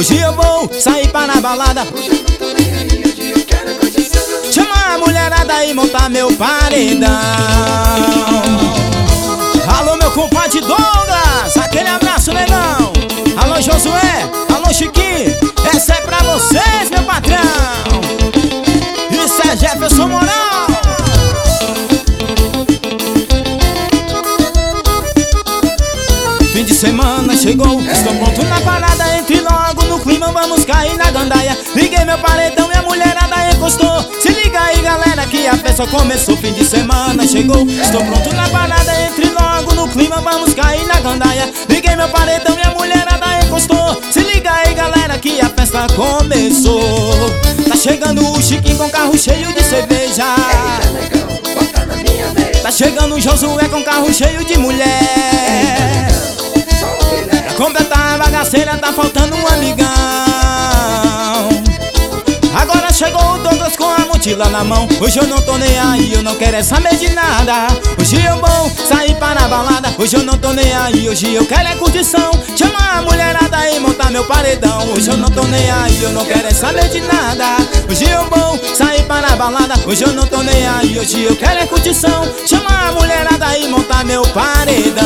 Hoje eu vou sair para a balada. Chamar a mulherada e montar meu paredão. Alô, meu compadre Douglas, aquele abraço, negão. Alô, Josué, alô, Chiquinho, essa é pra vocês, meu patrão. Isso é Jefferson Moral. Fim de semana chegou, estou pronto na parada. Entre logo no clima, vamos cair na gandaia. Liguei meu paredão e a mulherada encostou. Se liga aí, galera, que a festa começou. Fim de semana chegou, estou pronto na parada. Entre logo no clima, vamos cair na gandaia. Liguei meu paredão e a mulherada encostou. Se liga aí, galera, que a festa começou. Tá chegando o Chiquinho com carro cheio de cerveja. Tá chegando o Josué com carro cheio de mulher. Pra completar a bagaceira tá faltando um amigão. Agora chegou o Douglas com a mochila na mão. Hoje eu não tô nem aí, eu não quero é saber de nada. Hoje eu vou sair para a balada. Hoje eu não tô nem aí, hoje eu quero é curtição. Chamar a mulherada e montar meu paredão. Hoje eu não tô nem aí, eu não quero é saber de nada. Hoje eu vou sair para a balada. Hoje eu não tô nem aí, hoje eu quero é curtição. Chamar a mulherada e montar meu paredão.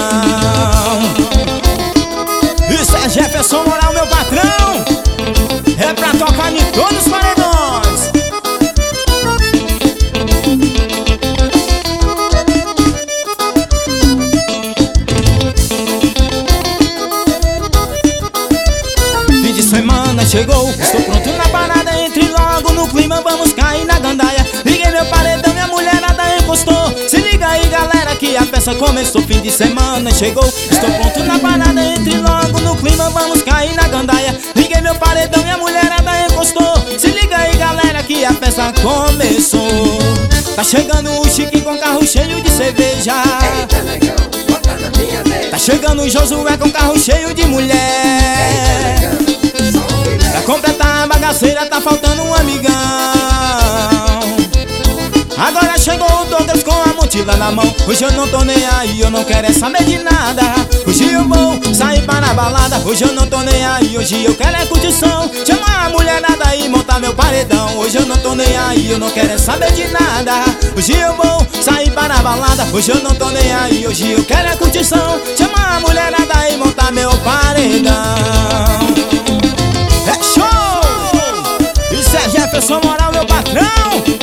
Isso é Jefferson Moral, meu patrão. É pra tocar em todos os paredões. Fim de semana chegou, estou pronto na parada. Entre logo no clima, vamos cair na gandaia. Liguei meu paredão e a mulherada encostou. Se liga aí, galera, que a festa começou. Fim de semana chegou, estou pronto na parada. Entre logo no clima, vamos cair na gandaia. Liguei meu paredão e a mulherada encostou. Se liga aí, galera, que a festa começou. Tá chegando o Chiquinho com carro cheio de cerveja. Eita, negão, bota na minha vez. Tá chegando o Josué com carro cheio de mulher. Eita, negão, só um filé. Pra completar a bagaceira tá faltando um amigão. Agora chegou o Douglas com a mochila na mão. Hoje eu não tô nem aí, eu não quero é saber de nada. Hoje eu vou sair para a balada. Hoje eu não tô nem aí, hoje eu quero é curtição. Chamar a mulherada e montar meu paredão. Hoje eu não tô nem aí, eu não quero é saber de nada. Hoje eu vou sair para a balada. Hoje eu não tô nem aí, hoje eu quero é curtição. Chamar a mulherada e montar meu paredão. É show! Isso é Jefferson Moral, meu patrão.